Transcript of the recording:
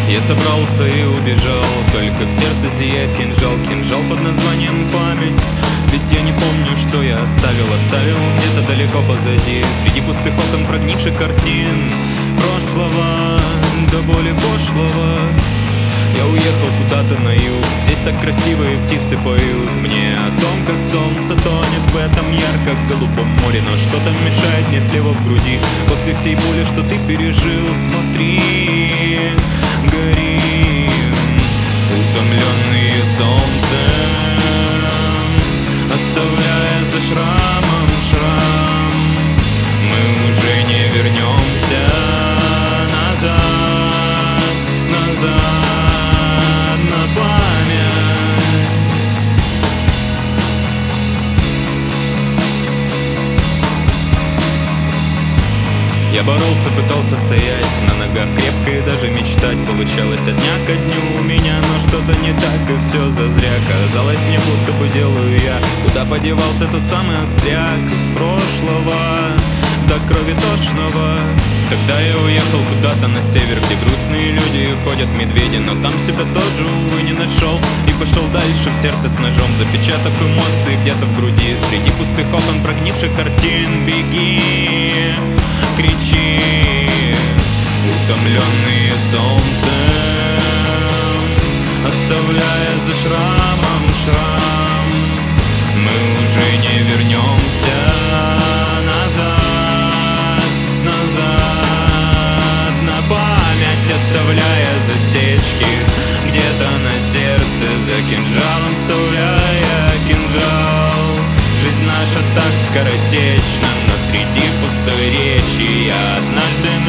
Я собрался и убежал, только в сердце сияет кинжал. Кинжал под названием память. Ведь я не помню, что я оставил где-то далеко позади, среди пустых окон прогнивших картин прошлого, до боли пошлого. Я уехал куда-то на юг, здесь так красивые птицы поют мне о том, как солнце тонет в этом ярко-голубом море. Но что-то мешает мне слева в груди. После всей боли, что ты пережил, смотри, горим, утомленные солнцем, оставляя за шрамом шрам. Мы уже не вернемся назад, на память. Я боролся, пытался стоять на ногах крепко и даже мечтать получалось от дня ко дню у меня. Но что-то не так, и все зазря. Казалось мне, будто бы делаю я. Куда подевался тот самый остряк из прошлого, до крови тошного? Тогда я уехал куда-то на север, где грустные люди и ходят медведи. Но там себя тоже, увы, не нашел. И пошел дальше в сердце с ножом, запечатав эмоции где-то в груди. Среди пустых окон прогнивших картин беги, кричи, утомленные солнцем, оставляя за шрамом шрам. Мы уже не вернемся назад, на память, оставляя засечки где-то на сердце, за кинжалом вставляя кинжал. Жизнь наша так скоротечна, но среди пустой речи я однажды